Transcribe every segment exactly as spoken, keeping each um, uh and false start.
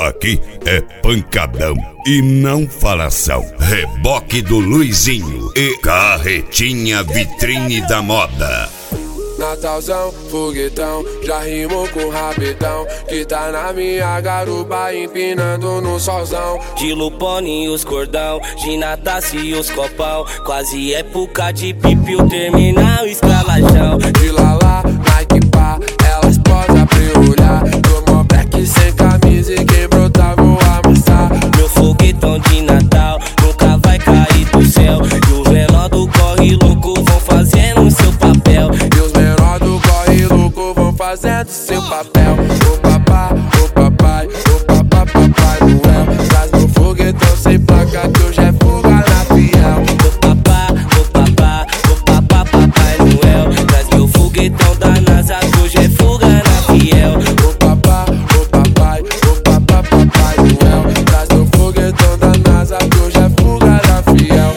aqui é pancadão e não falação. Reboque do Luizinho e carretinha vitrine da moda. Natalzão, foguetão, já rimou com rapidão, que tá na minha garupa empinando no solzão. De Lupone os cordão, de Natassi e os copão, quase época de pipi, o terminal escalajão. De Lala, Nike pá, elas posam pra eu olhar, tomou black sem camisa e quem brotar vou amassar. Meu foguetão de Natal nunca vai cair do céu, e os menor do corre louco vão fazendo seu papel. E os menor do corre louco vão fazendo seu papel. Ô papá, ô papai, ô papá, papai Noel, traz meu foguetão sem placa que hoje é fuga na fiel. Ô papá, ô papá, ô papá, papai Noel, traz meu foguetão da NASA que hoje é fuga na fiel. Ô papá, ô papai, ô papá, papai Noel, traz meu foguetão da NASA que hoje é fuga na fiel.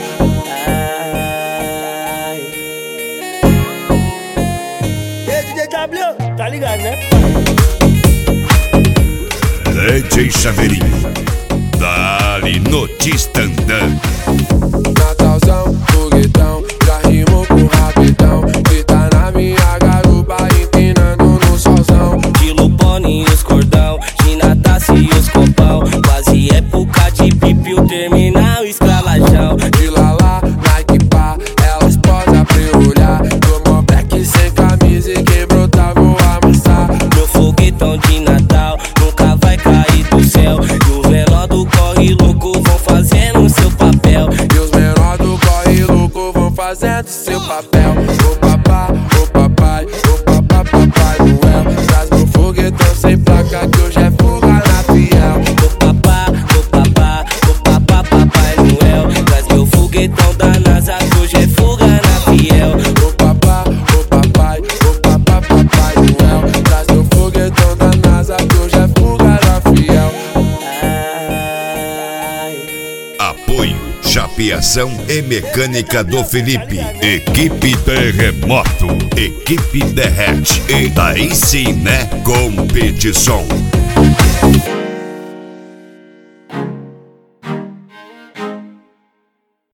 Tá ligado, né? D J Chaveirinho, dá-lhe notícia andando. Natalzão, foguetão, já rimou com rapidão, que tá na minha garupa empinando no solzão. De Lupone os cordão, de Natassi e os copão, quase época de pipi, o terminal escalajão. De Lala, Nike pá, elas posam pra eu olhar, tomou black sem camisa e quem brotar vou amassar. Meu foguetão de Natal nunca vai cair do céu, e os menor do corre louco vão fazendo seu papel. E os menor do corre louco vão fazendo seu papel. Ô papá, ô papai, ô papá, papai Noel, traz meu foguetão sem placa que hoje é fuga na fiel. Ô papá, ô papá, ô papá, papai Noel, traz meu foguetão da NASA que hoje é fuga na fiel. Ô papá, ô papai, ô papá, papai Noel, traz meu foguetão da NASA que hoje é fuga na fiel. Apoio, chapeação e mecânica do Felipe. Equipe Terremoto, equipe Derrete. E daí sim, né? Competição.